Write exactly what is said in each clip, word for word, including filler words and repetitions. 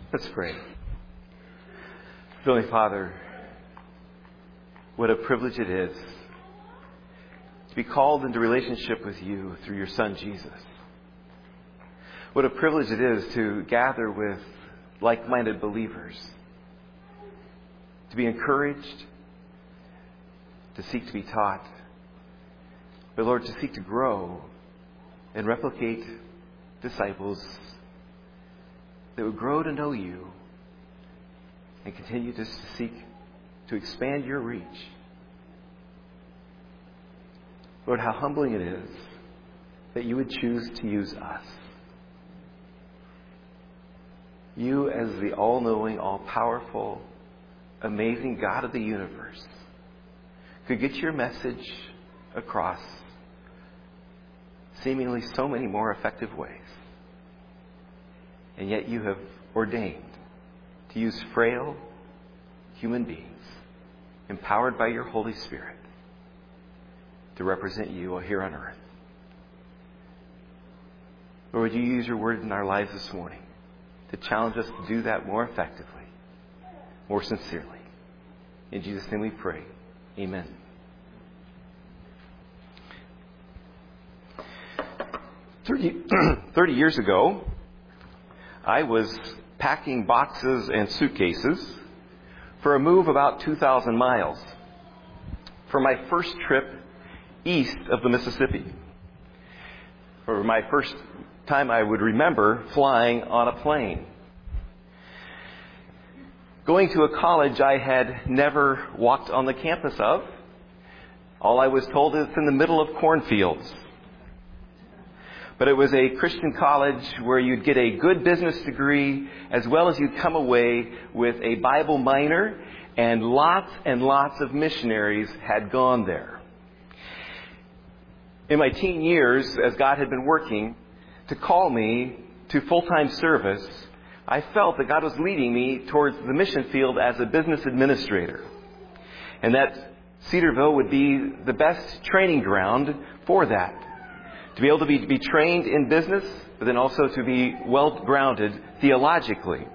Let's pray. Heavenly Father, what a privilege it is to be called into relationship with you through your Son, Jesus. What a privilege it is to gather with like-minded believers, to be encouraged, to seek to be taught, but Lord, to seek to grow and replicate disciples that would grow to know you and continue to seek to expand your reach. Lord, how humbling it is that you would choose to use us. You, as the all-knowing, all-powerful, amazing God of the universe, could get your message across seemingly so many more effective ways. And yet you have ordained to use frail human beings, empowered by your Holy Spirit, to represent you here on earth. Lord, would you use your word in our lives this morning to challenge us to do that more effectively, more sincerely. In Jesus' name we pray. Amen. thirty, thirty years ago, I was packing boxes and suitcases for a move about two thousand miles for my first trip east of the Mississippi. For my first time I would remember flying on a plane. Going to a college I had never walked on the campus of. All I was told is it's in the middle of cornfields. But it was a Christian college where you'd get a good business degree as well as you'd come away with a Bible minor, and lots and lots of missionaries had gone there. In my teen years, as God had been working to call me to full-time service, I felt that God was leading me towards the mission field as a business administrator, and that Cedarville would be the best training ground for that. To be able to be, be trained in business, but then also to be well-grounded theologically.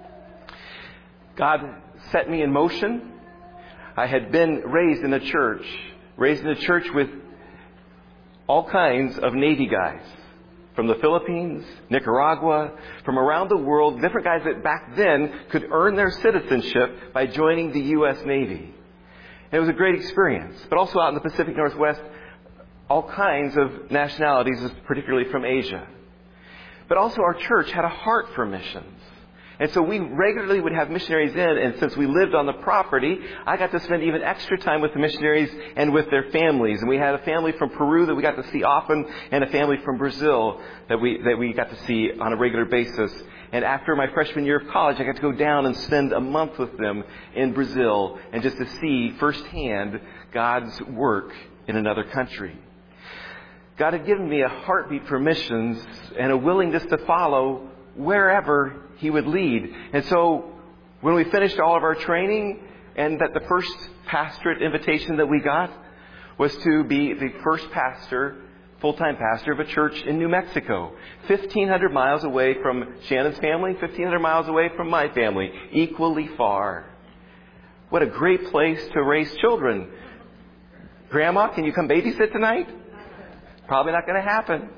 God set me in motion. I had been raised in a church, raised in a church with all kinds of Navy guys. From the Philippines, Nicaragua, from around the world, different guys that back then could earn their citizenship by joining the U S Navy. And it was a great experience. But also out in the Pacific Northwest, all kinds of nationalities, particularly from Asia. But also our church had a heart for missions. And so we regularly would have missionaries in, and since we lived on the property, I got to spend even extra time with the missionaries and with their families. And we had a family from Peru that we got to see often, and a family from Brazil that we that we got to see on a regular basis. And after my freshman year of college, I got to go down and spend a month with them in Brazil, and just to see firsthand God's work in another country. God had given me a heartbeat for missions and a willingness to follow wherever He would lead. And so when we finished all of our training, and that the first pastorate invitation that we got was to be the first pastor, full-time pastor of a church in New Mexico, fifteen hundred miles away from Shannon's family, fifteen hundred miles away from my family, equally far. What a great place to raise children. Grandma, can you come babysit tonight? Probably not going to happen.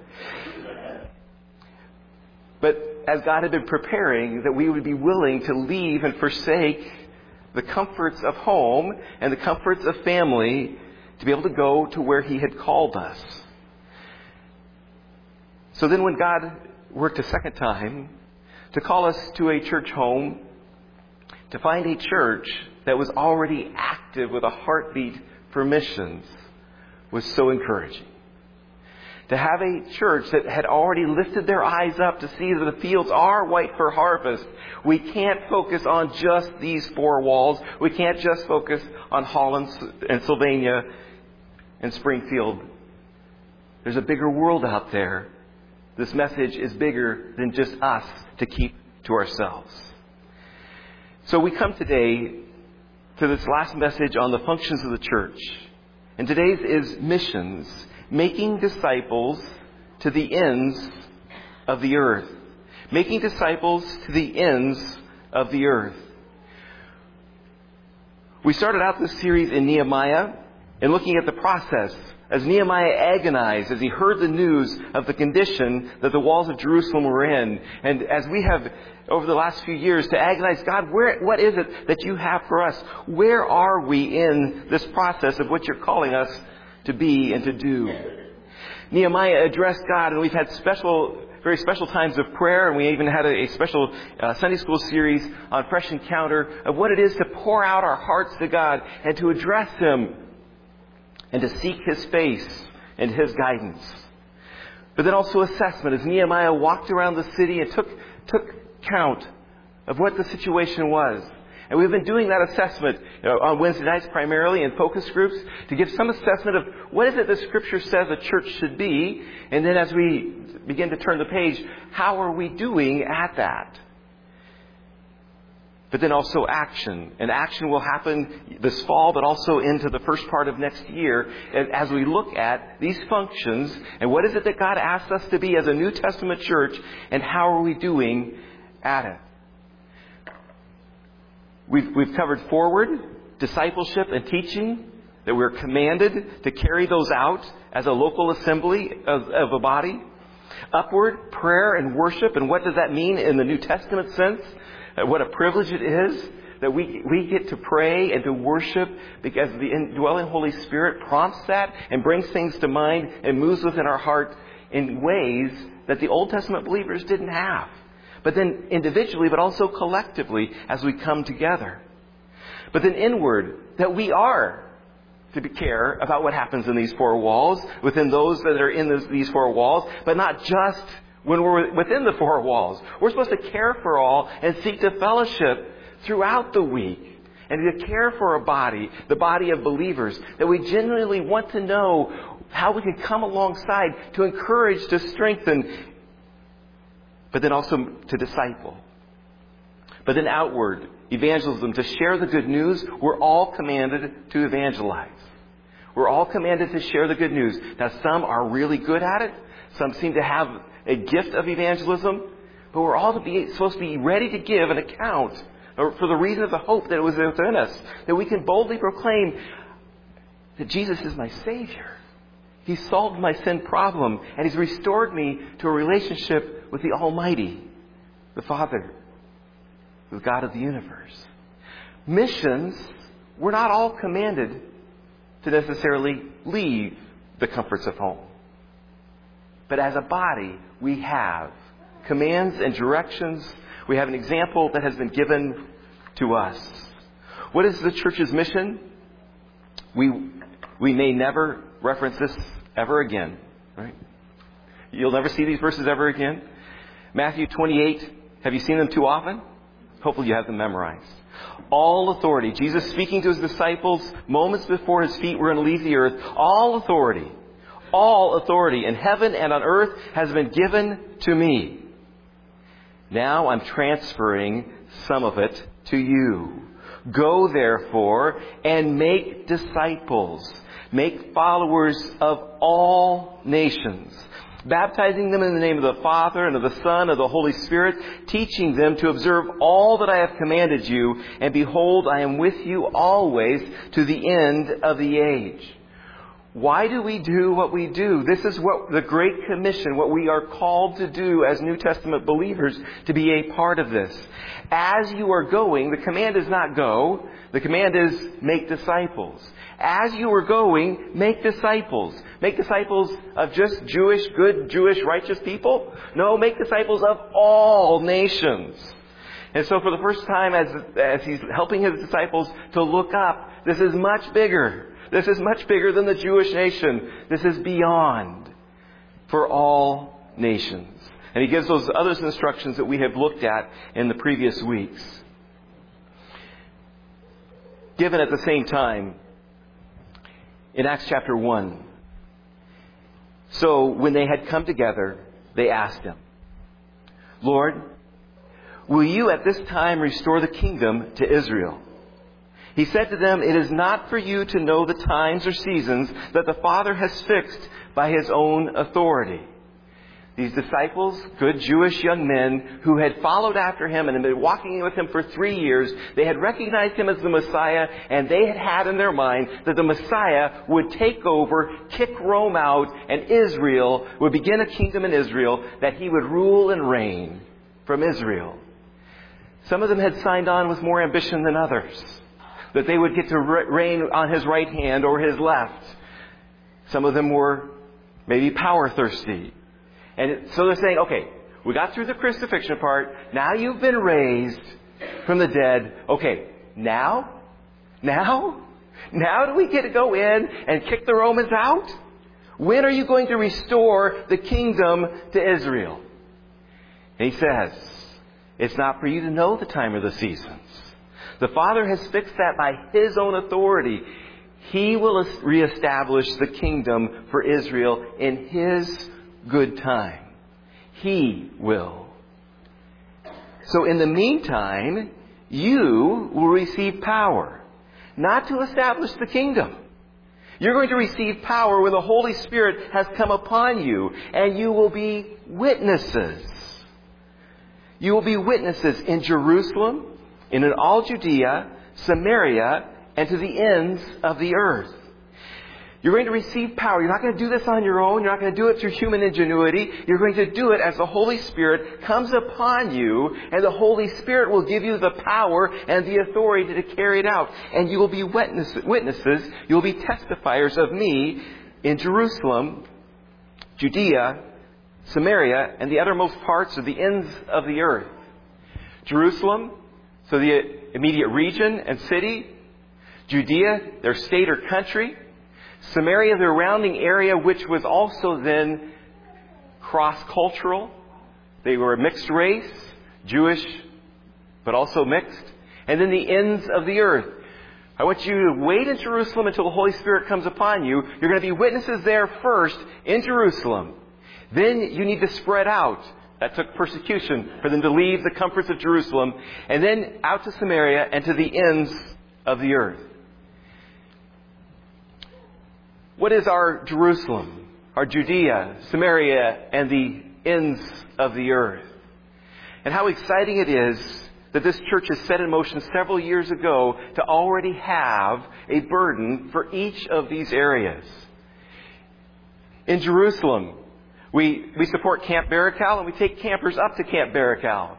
But as God had been preparing that we would be willing to leave and forsake the comforts of home and the comforts of family to be able to go to where He had called us. So then when God worked a second time to call us to a church home, to find a church that was already active with a heartbeat for missions, was so encouraging. To have a church that had already lifted their eyes up to see that the fields are white for harvest. We can't focus on just these four walls. We can't just focus on Holland and Sylvania and Springfield. There's a bigger world out there. This message is bigger than just us to keep to ourselves. So we come today to this last message on the functions of the church. And today's is missions. Making disciples to the ends of the earth. making disciples to the ends of the earth. We started out this series in Nehemiah and looking at the process as Nehemiah agonized as he heard the news of the condition that the walls of Jerusalem were in. And as we have, over the last few years, to agonize, God, where, what is it that you have for us? Where are we in this process of what you're calling us to be and to do? Nehemiah addressed God, and we've had special, very special times of prayer, and we even had a, a special uh, Sunday school series on Fresh Encounter of what it is to pour out our hearts to God and to address Him and to seek His face and His guidance. But then also assessment as Nehemiah walked around the city and took, took count of what the situation was. And we've been doing that assessment you know, on Wednesday nights primarily in focus groups to give some assessment of what is it the Scripture says a church should be. And then as we begin to turn the page, how are we doing at that? But then also action. And action will happen this fall, but also into the first part of next year as we look at these functions and what is it that God asks us to be as a New Testament church and how are we doing at it. We've, we've covered forward, discipleship and teaching, that we're commanded to carry those out as a local assembly of, of a body. Upward, prayer and worship, and what does that mean in the New Testament sense? What a privilege it is that we we get to pray and to worship because the indwelling Holy Spirit prompts that and brings things to mind and moves within our heart in ways that the Old Testament believers didn't have. But then individually, but also collectively as we come together. But then inward, that we are to care about what happens in these four walls, within those that are in this, these four walls, but not just when we're within the four walls. We're supposed to care for all and seek to fellowship throughout the week and to care for a body, the body of believers, that we genuinely want to know how we can come alongside to encourage, to strengthen, but then also to disciple. But then outward, evangelism, to share the good news. We're all commanded to evangelize. We're all commanded to share the good news. Now, some are really good at it. Some seem to have a gift of evangelism. But we're all to be, supposed to be ready to give an account for the reason of the hope that was within us. That we can boldly proclaim that Jesus is my Savior. He solved my sin problem. And He's restored me to a relationship with the Almighty, the Father, the God of the universe. Missions, we're not all commanded to necessarily leave the comforts of home. But as a body, we have commands and directions. We have an example that has been given to us. What is the church's mission? We we may never reference this ever again. Right? You'll never see these verses ever again. Matthew twenty-eight. Have you seen them too often? Hopefully you have them memorized. All authority. Jesus speaking to His disciples moments before His feet were going to leave the earth. All authority. All authority in heaven and on earth has been given to me. Now I'm transferring some of it to you. Go therefore and make disciples. Make followers of all nations. Baptizing them in the name of the Father and of the Son and of the Holy Spirit, teaching them to observe all that I have commanded you, and behold, I am with you always to the end of the age. Why do we do what we do? This is what the Great Commission, what we are called to do as New Testament believers, to be a part of this. As you are going, the command is not go, the command is make disciples. As you are going, make disciples. Make disciples of just Jewish, good Jewish, righteous people? No, make disciples of all nations. And so for the first time, as, as He's helping His disciples to look up, this is much bigger. This is much bigger than the Jewish nation. This is beyond for all nations. And He gives those other instructions that we have looked at in the previous weeks. Given at the same time, in Acts chapter one. So when they had come together, they asked Him, Lord, will you at this time restore the kingdom to Israel? He said to them, it is not for you to know the times or seasons that the Father has fixed by His own authority. These disciples, good Jewish young men who had followed after him and had been walking with him for three years, they had recognized him as the Messiah, and they had had in their mind that the Messiah would take over, kick Rome out, and Israel would begin a kingdom in Israel, that he would rule and reign from Israel. Some of them had signed on with more ambition than others, that they would get to reign on his right hand or his left. Some of them were maybe power thirsty. And so they're saying, okay, we got through the crucifixion part. Now you've been raised from the dead. Okay, now? Now? Now do we get to go in and kick the Romans out? When are you going to restore the kingdom to Israel? And he says, it's not for you to know the time or the seasons. The Father has fixed that by His own authority. He will reestablish the kingdom for Israel in His good time. He will. So in the meantime, you will receive power, not to establish the kingdom. You're going to receive power when the Holy Spirit has come upon you, and you will be witnesses. You will be witnesses in Jerusalem, and in all Judea, Samaria, and to the ends of the earth. You're going to receive power. You're not going to do this on your own. You're not going to do it through human ingenuity. You're going to do it as the Holy Spirit comes upon you, and the Holy Spirit will give you the power and the authority to carry it out. And you will be witness, witnesses. You will be testifiers of me in Jerusalem, Judea, Samaria, and the uttermost parts of the ends of the earth. Jerusalem, so the immediate region and city. Judea, their state or country. Samaria, the surrounding area, which was also then cross-cultural. They were a mixed race, Jewish, but also mixed. And then the ends of the earth. I want you to wait in Jerusalem until the Holy Spirit comes upon you. You're going to be witnesses there first in Jerusalem. Then you need to spread out. That took persecution for them to leave the comforts of Jerusalem. And then out to Samaria and to the ends of the earth. What is our Jerusalem, our Judea, Samaria, and the ends of the earth? And how exciting it is that this church has set in motion several years ago to already have a burden for each of these areas. In Jerusalem, we, we support Camp Baracal, and we take campers up to Camp Baracal.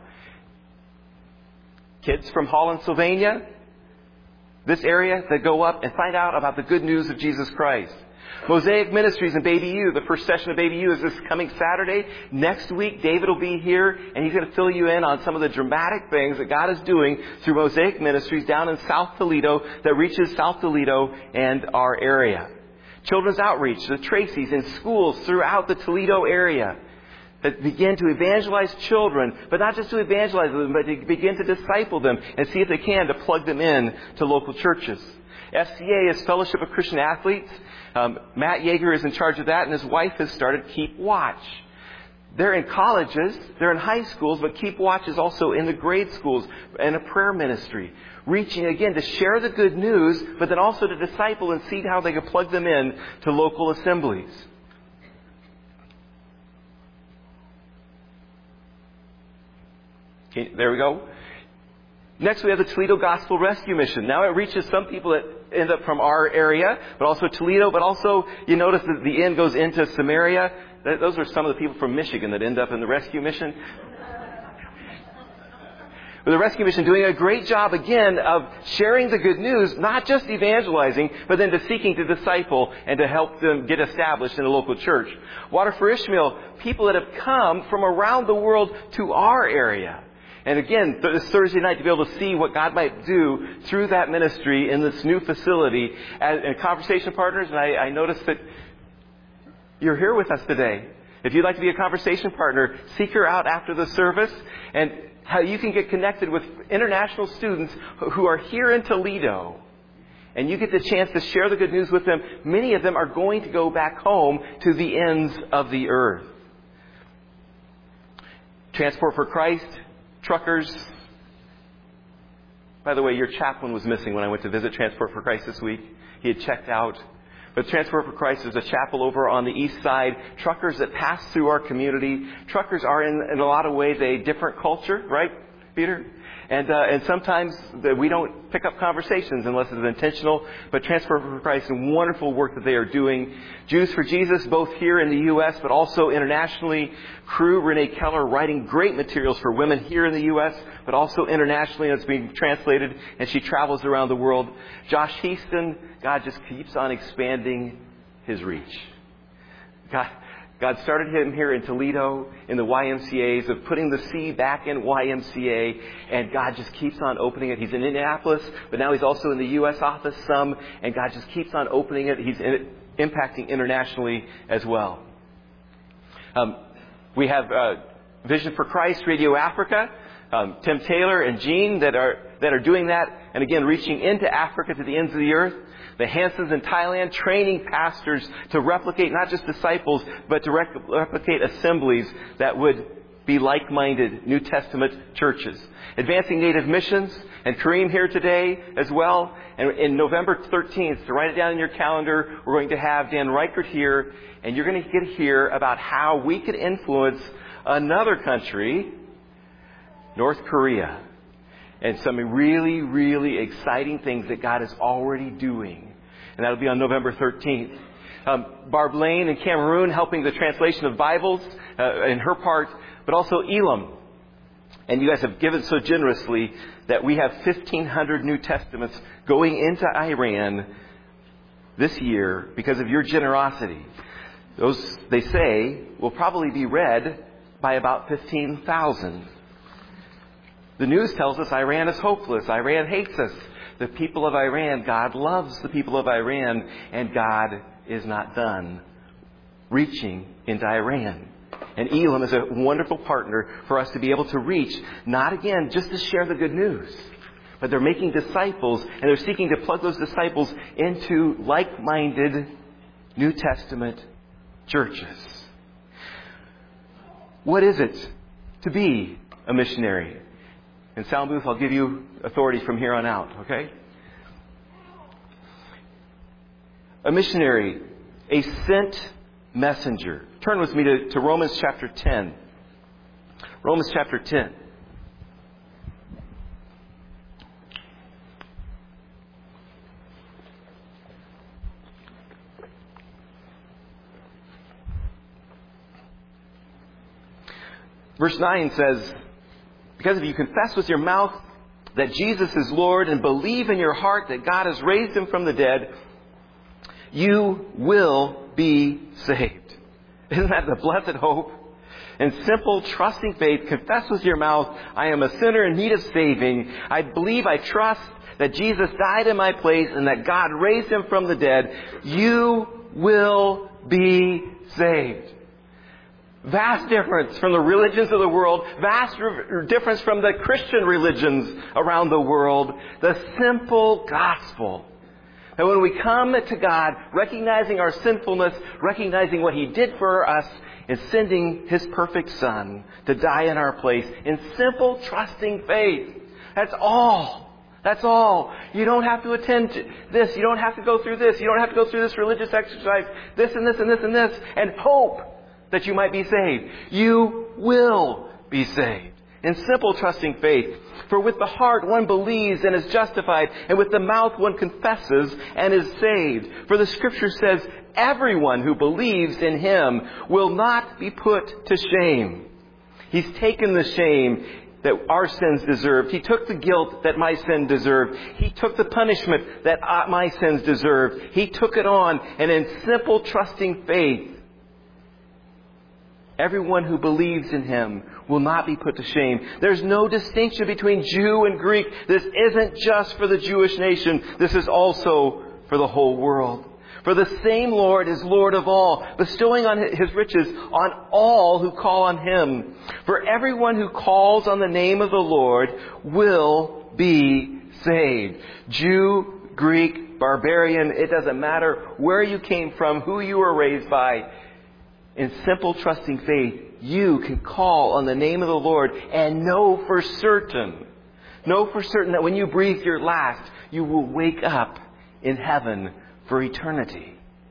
Kids from Holland, Sylvania, this area, that go up and find out about the good news of Jesus Christ. Mosaic Ministries and Baby U. The first session of Baby U is this coming Saturday. Next week, David will be here, and he's going to fill you in on some of the dramatic things that God is doing through Mosaic Ministries down in South Toledo that reaches South Toledo and our area. Children's Outreach, the Tracy's, in schools throughout the Toledo area that begin to evangelize children, but not just to evangelize them, but to begin to disciple them and see if they can to plug them in to local churches. F C A is Fellowship of Christian Athletes. Um, Matt Yeager is in charge of that, and his wife has started Keep Watch. They're in colleges, they're in high schools, but Keep Watch is also in the grade schools and a prayer ministry. Reaching, again, to share the good news, but then also to disciple and see how they can plug them in to local assemblies. Okay, there we go. Next, we have the Toledo Gospel Rescue Mission. Now it reaches some people that end up from our area, but also Toledo, but also you notice that the end goes into Samaria. Those are some of the people from Michigan that end up in the rescue mission. But the rescue mission doing a great job, again, of sharing the good news, not just evangelizing, but then to seeking to disciple and to help them get established in a local church. Water for Ishmael, people that have come from around the world to our area. And again, this Thursday night to be able to see what God might do through that ministry in this new facility. And conversation partners, and I, I noticed that you're here with us today. If you'd like to be a conversation partner, seek her out after the service, and how you can get connected with international students who are here in Toledo. And you get the chance to share the good news with them. Many of them are going to go back home to the ends of the earth. Transport for Christ. Truckers. By the way, your chaplain was missing when I went to visit Transport for Christ this week. He had checked out. But Transport for Christ is a chapel over on the east side. Truckers that pass through our community. Truckers are in, in a lot of ways a different culture, right, Peter? And uh, and sometimes the, we don't pick up conversations unless it's intentional. But Transport for Christ and wonderful work that they are doing. Jews for Jesus, both here in the U S but also internationally. Crew Renee Keller writing great materials for women here in the U S but also internationally. It's being translated and she travels around the world. Josh Heaston, God just keeps on expanding His reach. God, God started him here in Toledo in the Y M C As of putting the C back in Y M C A, and God just keeps on opening it. He's in Indianapolis, but now He's also in the U S office some, and God just keeps on opening it. He's in it, impacting internationally as well. Um, we have uh, Vision for Christ Radio Africa, um, Tim Taylor and Jean that are that are doing that, and again reaching into Africa to the ends of the earth. The Hansons in Thailand training pastors to replicate not just disciples, but to rec- replicate assemblies that would be like-minded New Testament churches. Advancing Native Missions, and Kareem here today as well. And in November thirteenth, so write it down in your calendar, we're going to have Dan Reichert here, and you're going to get to hear about how we could influence another country, North Korea. And some really, really exciting things that God is already doing. And that'll be on November thirteenth. Um, Barb Lane in Cameroon helping the translation of Bibles uh, in her part, but also Elam. And you guys have given so generously that we have fifteen hundred New Testaments going into Iran this year because of your generosity. Those, they say, will probably be read by about fifteen thousand. The news tells us Iran is hopeless. Iran hates us. The people of Iran, God loves the people of Iran, and God is not done reaching into Iran. And Elam is a wonderful partner for us to be able to reach, not again just to share the good news, but they're making disciples, and they're seeking to plug those disciples into like-minded New Testament churches. What is it to be a missionary? And Sound Booth, I'll give you authority from here on out, okay? A missionary, a sent messenger. Turn with me to, to Romans chapter ten. Romans chapter ten. Verse nine says, because if you confess with your mouth that Jesus is Lord and believe in your heart that God has raised Him from the dead, you will be saved. Isn't that the blessed hope? In simple, trusting faith, confess with your mouth, I am a sinner in need of saving. I believe, I trust that Jesus died in my place and that God raised Him from the dead. You will be saved. Vast difference from the religions of the world. Vast re- difference from the Christian religions around the world. The simple gospel. And when we come to God, recognizing our sinfulness, recognizing what He did for us in sending His perfect Son to die in our place, in simple, trusting faith. That's all. That's all. You don't have to attend to this. You don't have to go through this. You don't have to go through this religious exercise, this and this and this and this, and hope that you might be saved. You will be saved. In simple, trusting faith. For with the heart one believes and is justified, and with the mouth one confesses and is saved. For the Scripture says, everyone who believes in Him will not be put to shame. He's taken the shame that our sins deserved. He took the guilt that my sin deserved. He took the punishment that my sins deserved. He took it on, and in simple, trusting faith, everyone who believes in Him will not be put to shame. There's no distinction between Jew and Greek. This isn't just for the Jewish nation. This is also for the whole world. For the same Lord is Lord of all, bestowing on His riches on all who call on Him. For everyone who calls on the name of the Lord will be saved. Jew, Greek, barbarian, it doesn't matter where you came from, who you were raised by. In simple, trusting faith, you can call on the name of the Lord and know for certain, know for certain that when you breathe your last, you will wake up in heaven for eternity.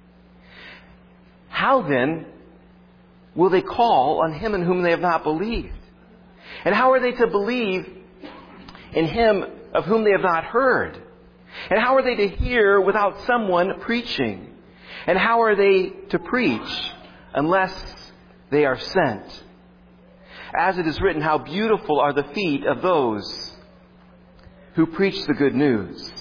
How then will they call on Him in whom they have not believed? And how are they to believe in Him of whom they have not heard? And how are they to hear without someone preaching? And how are they to preach unless they are sent? As it is written, how beautiful are the feet of those who preach the good news.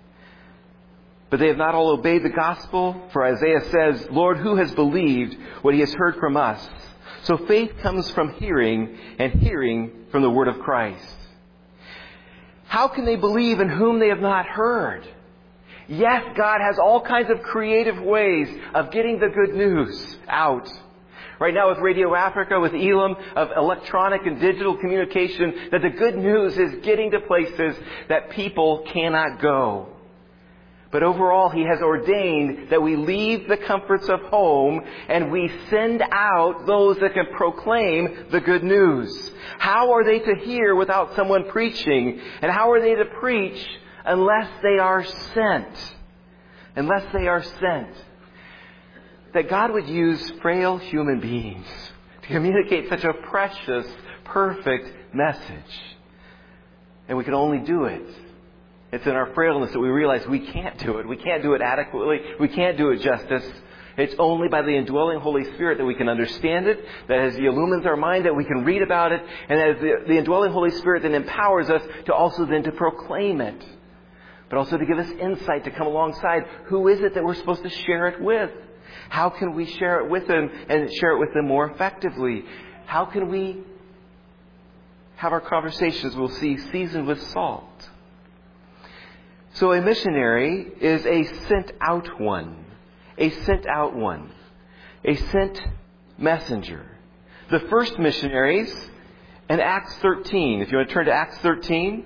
But they have not all obeyed the gospel. For Isaiah says, Lord, who has believed what he has heard from us? So faith comes from hearing, and hearing from the word of Christ. How can they believe in whom they have not heard? Yes, God has all kinds of creative ways of getting the good news out. Right now with Radio Africa, with Elam, of electronic and digital communication, that the good news is getting to places that people cannot go. But overall, He has ordained that we leave the comforts of home and we send out those that can proclaim the good news. How are they to hear without someone preaching? And how are they to preach unless they are sent? Unless they are sent. That God would use frail human beings to communicate such a precious, perfect message. And we can only do it. It's in our frailness that we realize we can't do it. We can't do it adequately. We can't do it justice. It's only by the indwelling Holy Spirit that we can understand it, that as He illumines our mind, that we can read about it, and as the, the indwelling Holy Spirit then empowers us to also then to proclaim it. But also to give us insight to come alongside. Who is it that we're supposed to share it with? How can we share it with them and share it with them more effectively? How can we have our conversations, we'll see, seasoned with salt? So a missionary is a sent out one. A sent out one. A sent messenger. The first missionaries in Acts thirteen. If you want to turn to Acts thirteen.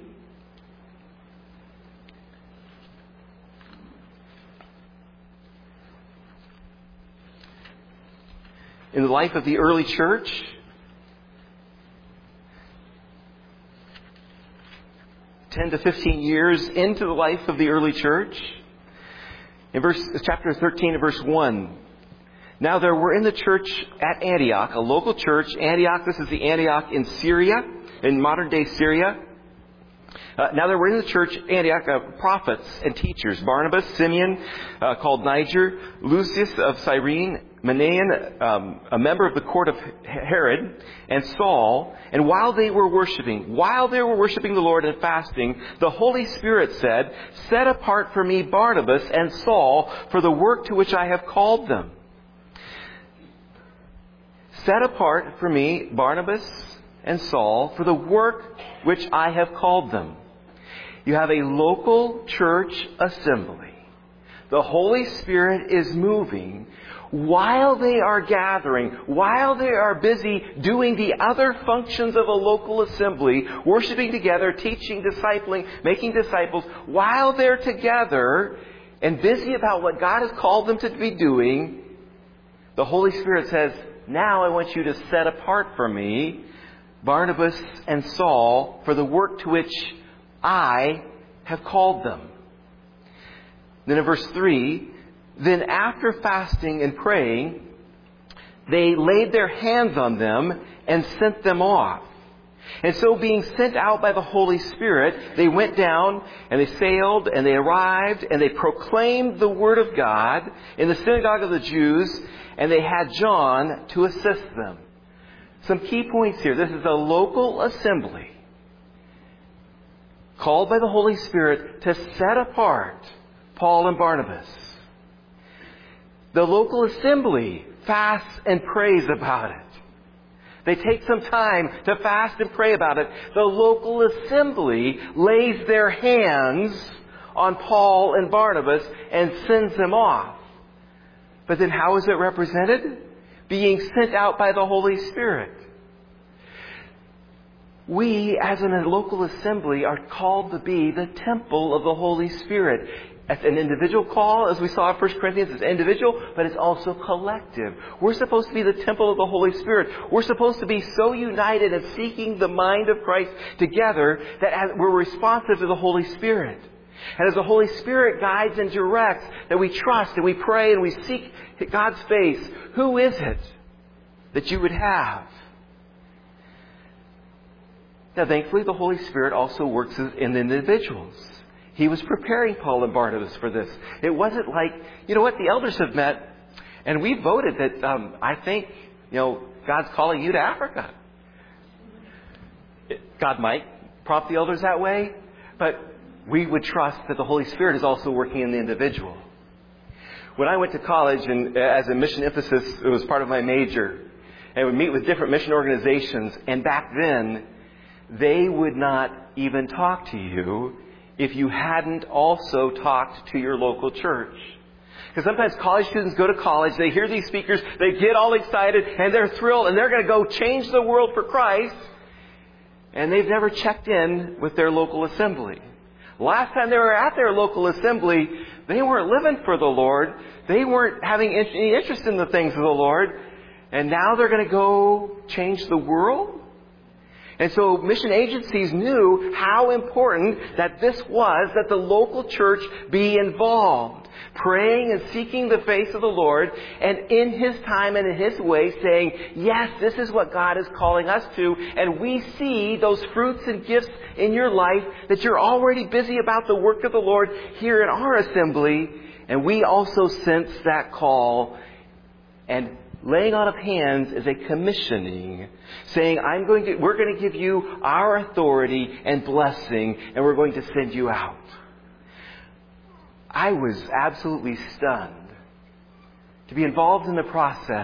In the life of the early church, ten to fifteen years into the life of the early church. In verse, chapter thirteen, verse one. Now there were in the church at Antioch, a local church. Antioch, this is the Antioch in Syria, in modern day Syria. Uh, now there were in the church Antioch uh, prophets and teachers. Barnabas, Simeon, uh, called Niger, Lucius of Cyrene, Manaen, um, a member of the court of Herod, and Saul. And while they were worshiping, while they were worshiping the Lord and fasting, the Holy Spirit said, set apart for me Barnabas and Saul for the work to which I have called them. Set apart for me Barnabas and Saul for the work which I have called them. You have a local church assembly. The Holy Spirit is moving while they are gathering, while they are busy doing the other functions of a local assembly, worshiping together, teaching, discipling, making disciples. While they're together and busy about what God has called them to be doing, the Holy Spirit says, now I want you to set apart for me Barnabas and Saul for the work to which I have called them. Then in verse three, then after fasting and praying, they laid their hands on them and sent them off. And so being sent out by the Holy Spirit, they went down and they sailed and they arrived and they proclaimed the Word of God in the synagogue of the Jews, and they had John to assist them. Some key points here. This is a local assembly called by the Holy Spirit to set apart Paul and Barnabas. The local assembly fasts and prays about it. They take some time to fast and pray about it. The local assembly lays their hands on Paul and Barnabas and sends them off. But then how is it represented? Being sent out by the Holy Spirit. We, as in a local assembly, are called to be the temple of the Holy Spirit. It's an individual call, as we saw in First Corinthians. It's individual, but it's also collective. We're supposed to be the temple of the Holy Spirit. We're supposed to be so united and seeking the mind of Christ together that as we're responsive to the Holy Spirit. And as the Holy Spirit guides and directs, that we trust and we pray and we seek God's face, who is it that you would have? Now, thankfully, the Holy Spirit also works in individuals. He was preparing Paul and Barnabas for this. It wasn't like, you know what, the elders have met, and we voted that um, I think, you know, God's calling you to Africa. God might prompt the elders that way, but we would trust that the Holy Spirit is also working in the individual. When I went to college, and as a mission emphasis, it was part of my major, and would meet with different mission organizations, and back then, they would not even talk to you if you hadn't also talked to your local church. Because sometimes college students go to college, they hear these speakers, they get all excited, and they're thrilled, and they're going to go change the world for Christ, and they've never checked in with their local assembly. Last time they were at their local assembly, they weren't living for the Lord. They weren't having any interest in the things of the Lord. And now they're going to go change the world? And so mission agencies knew how important that this was, that the local church be involved, praying and seeking the face of the Lord, and in His time and in His way saying, yes, this is what God is calling us to, and we see those fruits and gifts in your life, that you're already busy about the work of the Lord here in our assembly, and we also sense that call. And laying on of hands is a commissioning, saying, I'm going to, we're going to give you our authority and blessing, and we're going to send you out. I was absolutely stunned to be involved in the process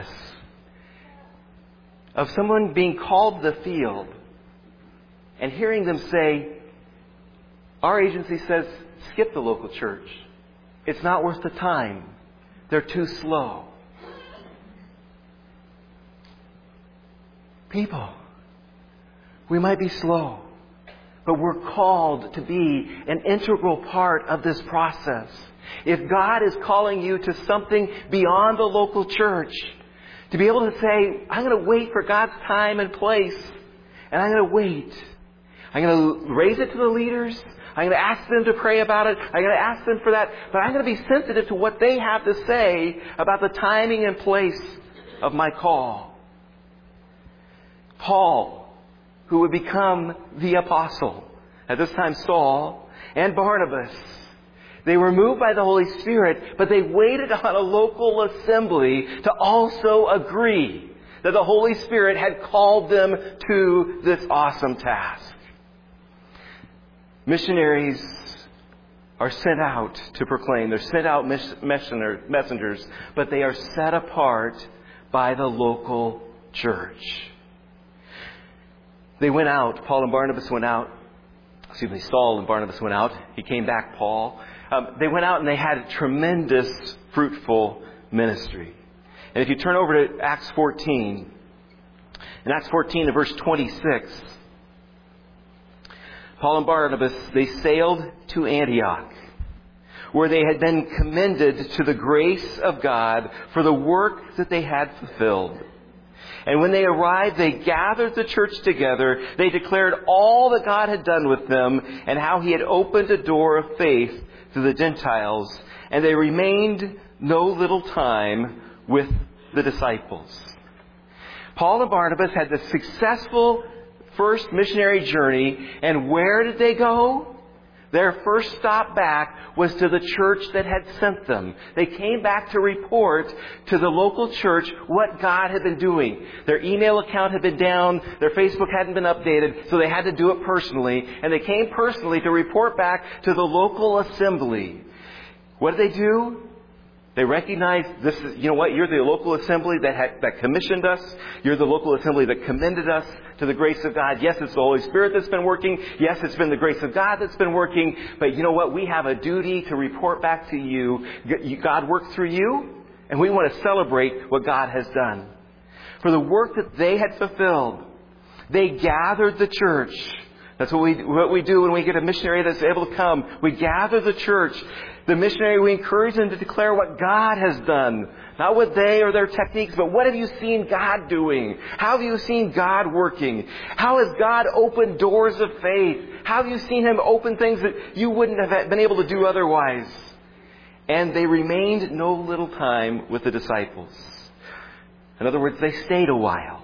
of someone being called to the field and hearing them say, our agency says, skip the local church. It's not worth the time. They're too slow. People, we might be slow, but we're called to be an integral part of this process. If God is calling you to something beyond the local church, to be able to say, I'm going to wait for God's time and place, and I'm going to wait. I'm going to raise it to the leaders. I'm going to ask them to pray about it. I'm going to ask them for that. But I'm going to be sensitive to what they have to say about the timing and place of my call. Paul, who would become the apostle, at this time Saul, and Barnabas, they were moved by the Holy Spirit, but they waited on a local assembly to also agree that the Holy Spirit had called them to this awesome task. Missionaries are sent out to proclaim. They're sent out messengers, but they are set apart by the local church. They went out. Paul and Barnabas went out. Excuse me, Saul and Barnabas went out. He came back, Paul. Um, they went out and they had a tremendous, fruitful ministry. And if you turn over to Acts fourteen, in Acts fourteen, in verse twenty-six, Paul and Barnabas, they sailed to Antioch, where they had been commended to the grace of God for the work that they had fulfilled. And when they arrived, they gathered the church together. They declared all that God had done with them and how He had opened a door of faith to the Gentiles. And they remained no little time with the disciples. Paul and Barnabas had the successful first missionary journey. And where did they go? Their first stop back was to the church that had sent them. They came back to report to the local church what God had been doing. Their email account had been down. Their Facebook hadn't been updated, so they had to do it personally. And they came personally to report back to the local assembly. What did they do? They recognized this is, you know what, you're the local assembly that had, that commissioned us. You're the local assembly that commended us to the grace of God. Yes, it's the Holy Spirit that's been working. Yes, it's been the grace of God that's been working. But you know what? We have a duty to report back to you. God worked through you, and we want to celebrate what God has done. For the work that they had fulfilled, they gathered the church. That's what we, what we do when we get a missionary that's able to come. We gather the church. The missionary, we encourage them to declare what God has done Not what they or their techniques, but what have you seen God doing? How have you seen God working? How has God opened doors of faith? How have you seen Him open things that you wouldn't have been able to do otherwise? And they remained no little time with the disciples. In other words, they stayed a while.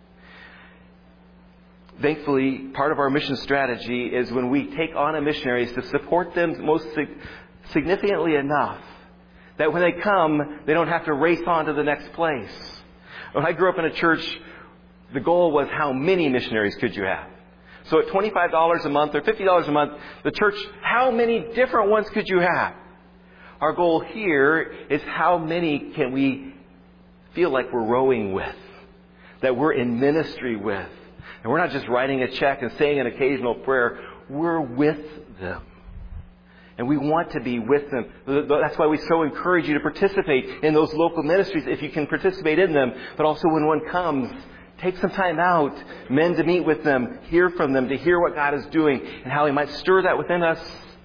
Thankfully, part of our mission strategy is when we take on a missionary is to support them most significantly enough that when they come, they don't have to race on to the next place. When I grew up in a church, the goal was how many missionaries could you have? So at twenty-five dollars a month or fifty dollars a month, the church, how many different ones could you have? Our goal here is how many can we feel like we're rowing with, that we're in ministry with. And we're not just writing a check and saying an occasional prayer. We're with them. And we want to be with them. That's why we so encourage you to participate in those local ministries if you can participate in them. But also when one comes, take some time out, men to meet with them, hear from them, to hear what God is doing and how He might stir that within us.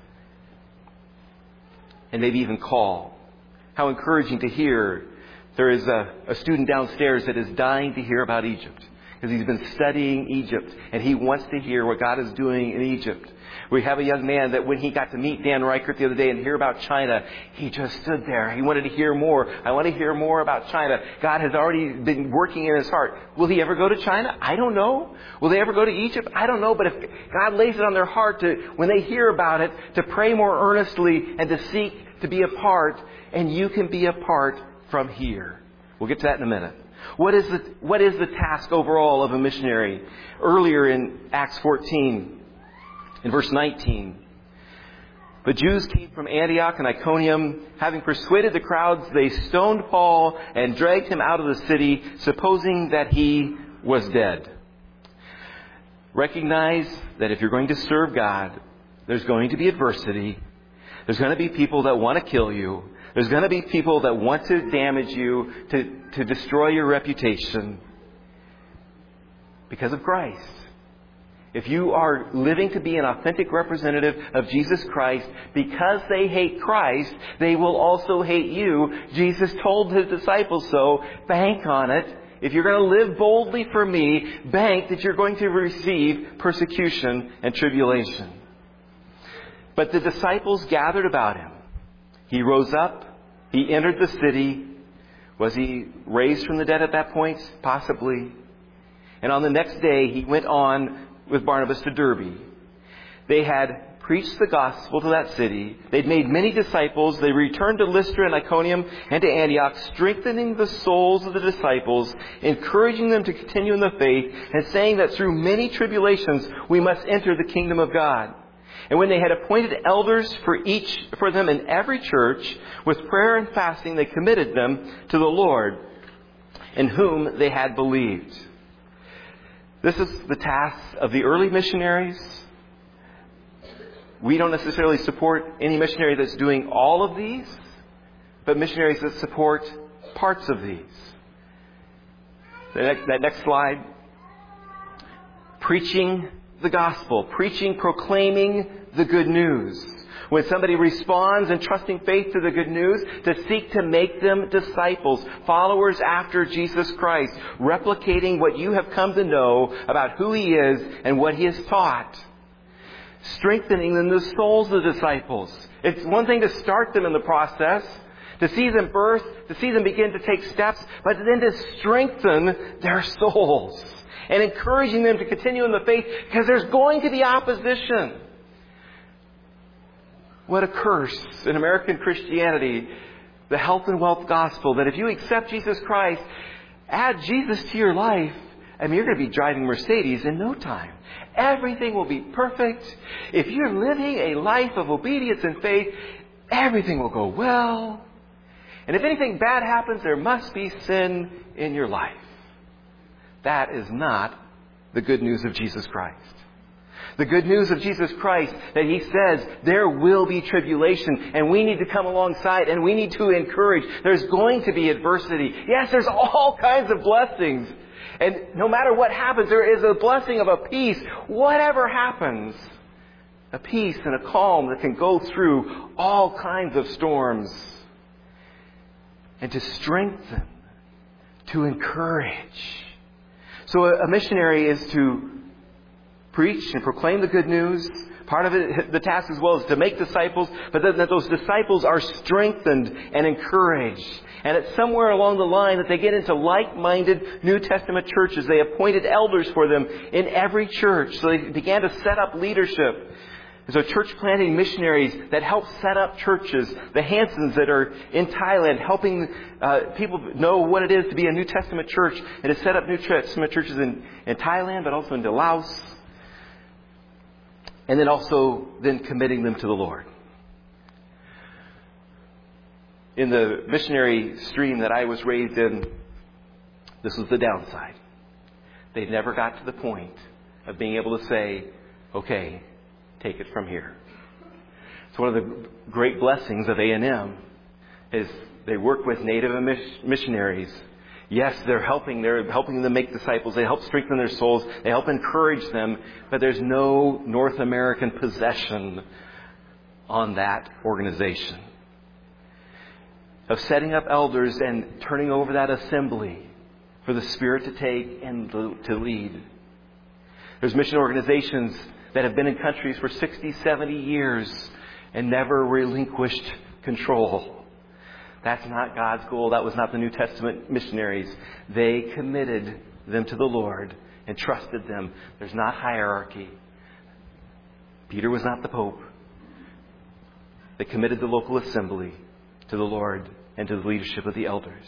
And maybe even call. How encouraging to hear. There is a, a student downstairs that is dying to hear about Egypt. Because he's been studying Egypt. And he wants to hear what God is doing in Egypt. We have a young man that when he got to meet Dan Reichert the other day and hear about China, he just stood there. He wanted to hear more. I want to hear more about China. God has already been working in his heart. Will he ever go to China? I don't know. Will they ever go to Egypt? I don't know. But if God lays it on their heart to, when they hear about it, to pray more earnestly and to seek to be a part, and you can be a part from here. We'll get to that in a minute. What is the, what is the task overall of a missionary? Earlier in Acts fourteen, in verse nineteen, the Jews came from Antioch and Iconium. Having persuaded the crowds, they stoned Paul and dragged him out of the city, supposing that he was dead. Recognize that if you're going to serve God, there's going to be adversity. There's going to be people that want to kill you. There's going to be people that want to damage you, to, to destroy your reputation because of Christ. If you are living to be an authentic representative of Jesus Christ, because they hate Christ, they will also hate you. Jesus told His disciples so. Bank on it. If you're going to live boldly for me, bank that you're going to receive persecution and tribulation. But the disciples gathered about Him. He rose up. He entered the city. Was He raised from the dead at that point? Possibly. And on the next day, He went on with Barnabas to Derbe. They had preached the gospel to that city. They'd made many disciples. They returned to Lystra and Iconium and to Antioch, strengthening the souls of the disciples, encouraging them to continue in the faith, and saying that through many tribulations we must enter the kingdom of God. And when they had appointed elders for each, for them in every church, with prayer and fasting, they committed them to the Lord, in whom they had believed. This is the task of the early missionaries. We don't necessarily support any missionary that's doing all of these, but missionaries that support parts of these. The next, that next slide. Preaching the gospel. Preaching, proclaiming the good news. When somebody responds and trusting faith to the good news, to seek to make them disciples, followers after Jesus Christ, replicating what you have come to know about who He is and what He has taught. Strengthening in the souls of the disciples. It's one thing to start them in the process, to see them birth, to see them begin to take steps, but then to strengthen their souls and encouraging them to continue in the faith, because there's going to be opposition. What a curse in American Christianity, the health and wealth gospel, that if you accept Jesus Christ, add Jesus to your life, I mean, you're going to be driving Mercedes in no time. Everything will be perfect. If you're living a life of obedience and faith, everything will go well. And if anything bad happens, there must be sin in your life. That is not the good news of Jesus Christ. The good news of Jesus Christ, that He says there will be tribulation, and we need to come alongside and we need to encourage. There's going to be adversity. Yes, there's all kinds of blessings. And no matter what happens, there is a blessing of a peace. Whatever happens, a peace and a calm that can go through all kinds of storms. and to strengthen, to encourage. So a missionary is to preach and proclaim the good news. Part of it, the task as well, is to make disciples, but then that those disciples are strengthened and encouraged. And it's somewhere along the line that they get into like-minded New Testament churches. They appointed elders for them in every church. So they began to set up leadership. And so church planting missionaries that help set up churches. The Hansons that are in Thailand helping uh, people know what it is to be a New Testament church and to set up New Testament churches in, in Thailand, but also in Laos. And then also then committing them to the Lord. In the missionary stream that I was raised in, this was the downside. They never got to the point of being able to say, okay, take it from here. So one of the great blessings of A and M is they work with native missionaries. Yes, they're helping. They're helping them make disciples. They help strengthen their souls. They help encourage them. But there's no North American possession on that organization of setting up elders and turning over that assembly for the Spirit to take and to lead. There's mission organizations that have been in countries for sixty, seventy years and never relinquished control. That's not God's goal. That was not the New Testament missionaries. They committed them to the Lord and trusted them. There's not hierarchy. Peter was not the Pope. They committed the local assembly to the Lord and to the leadership of the elders.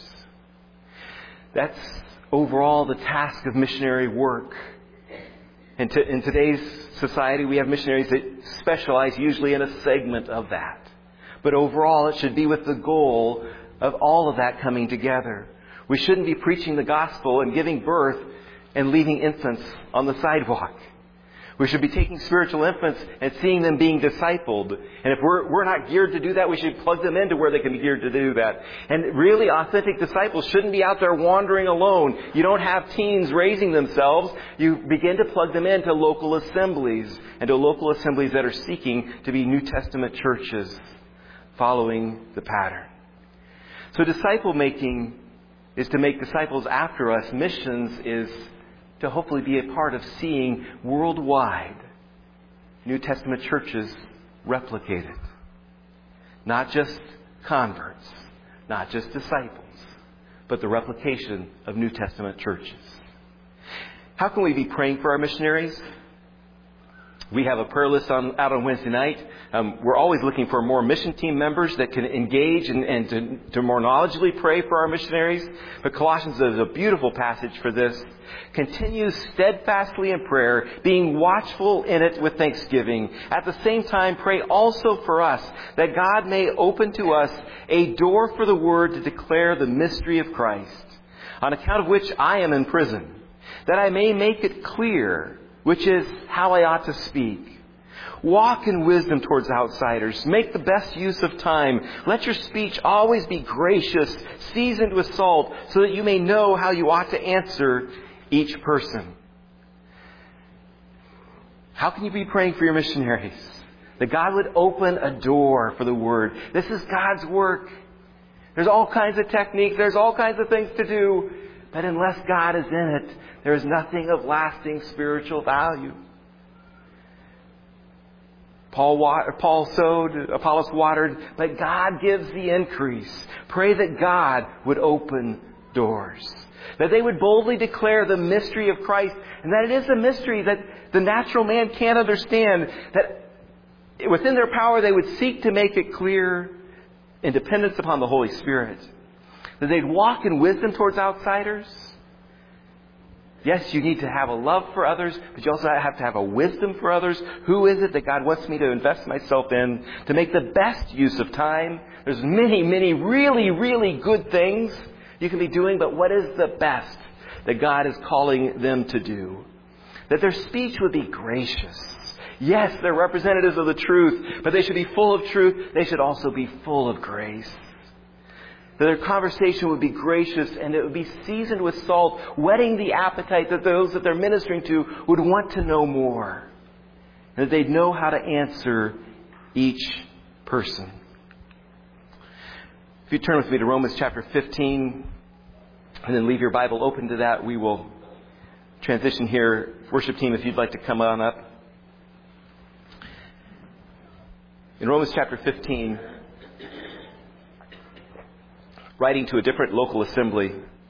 That's overall the task of missionary work. And to, in today's society, we have missionaries that specialize usually in a segment of that. But overall, it should be with the goal of all of that coming together. We shouldn't be preaching the gospel and giving birth and leaving infants on the sidewalk. We should be taking spiritual infants and seeing them being discipled. And if we're, we're not geared to do that, we should plug them into where they can be geared to do that. And really, authentic disciples shouldn't be out there wandering alone. You don't have teens raising themselves. You begin to plug them into local assemblies, and to local assemblies that are seeking to be New Testament churches, following the pattern. So disciple making is to make disciples after us. Missions is to hopefully be a part of seeing worldwide New Testament churches replicated. Not just converts, not just disciples, but the replication of New Testament churches. How can we be praying for our missionaries? We have a prayer list on, out on Wednesday night. Um, we're always looking for more mission team members that can engage and, and to, to more knowledgeably pray for our missionaries. But Colossians is a beautiful passage for this. Continue steadfastly in prayer, being watchful in it with thanksgiving. At the same time, pray also for us, that God may open to us a door for the word to declare the mystery of Christ, on account of which I am in prison, that I may make it clear which is how I ought to speak. Walk in wisdom towards outsiders. Make the best use of time. Let your speech always be gracious, seasoned with salt, so that you may know how you ought to answer each person. How can you be praying for your missionaries? That God would open a door for the Word. This is God's work. There's all kinds of techniques. There's all kinds of things to do. But unless God is in it, there is nothing of lasting spiritual value. Paul, wa- Paul sowed, Apollos watered, but God gives the increase. Pray that God would open doors. That they would boldly declare the mystery of Christ, and that it is a mystery that the natural man can't understand. That within their power they would seek to make it clear in dependence upon the Holy Spirit. That they'd walk in wisdom towards outsiders. Yes, you need to have a love for others, but you also have to have a wisdom for others. Who is it that God wants me to invest myself in to make the best use of time? There's many, many really, really good things you can be doing, but what is the best that God is calling them to do? That their speech would be gracious. Yes, they're representatives of the truth, but they should be full of truth. They should also be full of grace. That their conversation would be gracious and it would be seasoned with salt, whetting the appetite that those that they're ministering to would want to know more. And that they'd know how to answer each person. you turn with me to Romans chapter fifteen, and then leave your Bible open to that, we will transition here. Worship team, if you'd like to come on up. In Romans chapter fifteen, writing to a different local assembly,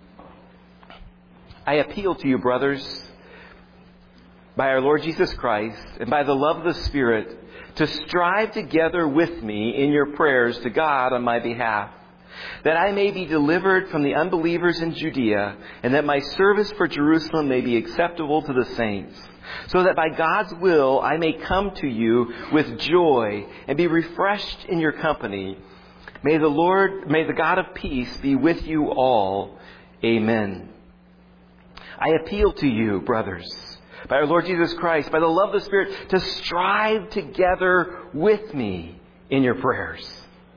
I appeal to you, brothers, by our Lord Jesus Christ and by the love of the Spirit, to strive together with me in your prayers to God on my behalf, that I may be delivered from the unbelievers in Judea, and that my service for Jerusalem may be acceptable to the saints, so that by God's will I may come to you with joy and be refreshed in your company. May the Lord, may the God of peace be with you all. Amen. I appeal to you, brothers, by our Lord Jesus Christ, by the love of the Spirit, to strive together with me in your prayers.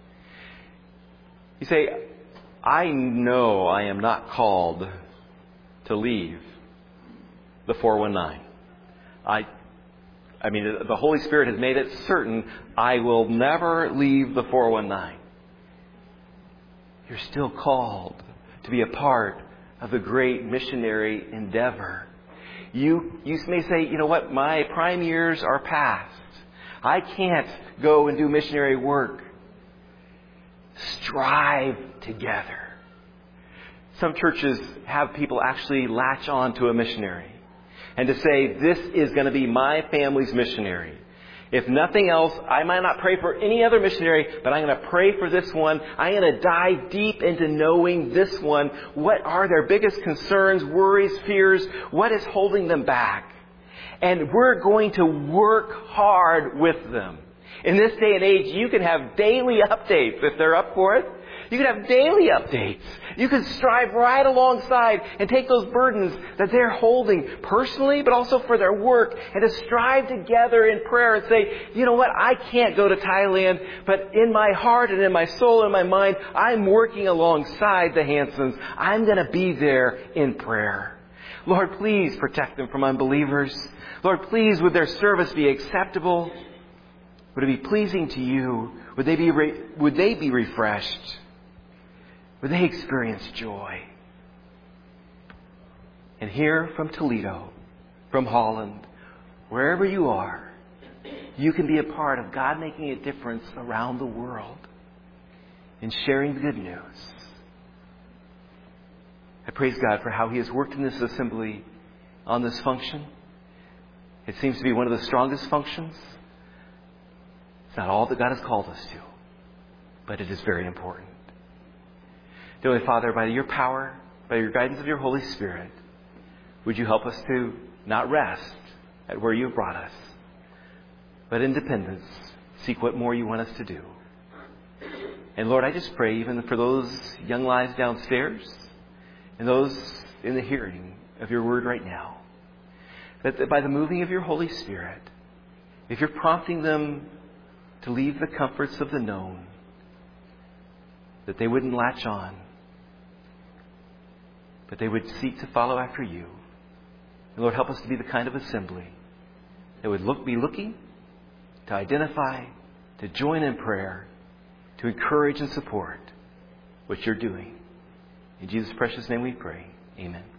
You say, I know I am not called to leave the four one nine. I, I mean, the Holy Spirit has made it certain I will never leave the four one nine. You're still called to be a part of the great missionary endeavor. You, you may say, you know what, my prime years are past. I can't go and do missionary work. Strive together. Some churches have people actually latch on to a missionary and to say, this is going to be my family's missionary. If nothing else, I might not pray for any other missionary, but I'm going to pray for this one. I'm going to dive deep into knowing this one. What are their biggest concerns, worries, fears? What is holding them back? And we're going to work hard with them. In this day and age, you can have daily updates if they're up for it. You can have daily updates. You can strive right alongside and take those burdens that they're holding personally, but also for their work, and to strive together in prayer and say, you know what, I can't go to Thailand, but in my heart and in my soul and my mind, I'm working alongside the Hansons. I'm going to be there in prayer. Lord, please protect them from unbelievers. Lord, please, would their service be acceptable? Would it be pleasing to you? Would they be re- would they be refreshed? Would they experience joy? And here from Toledo, from Holland, wherever you are, you can be a part of God making a difference around the world in sharing the good news. I praise God for how He has worked in this assembly on this function. It seems to be one of the strongest functions. It's not all that God has called us to, but it is very important. Dear Father, by your power, by your guidance of your Holy Spirit, would you help us to not rest at where you have brought us, but in dependence, seek what more you want us to do. And Lord, I just pray even for those young lives downstairs and those in the hearing of your word right now, that by the moving of your Holy Spirit, if you're prompting them to leave the comforts of the known, that they wouldn't latch on, but they would seek to follow after you. And Lord, help us to be the kind of assembly that would look, be looking to identify, to join in prayer, to encourage and support what you're doing. In Jesus' precious name we pray. Amen.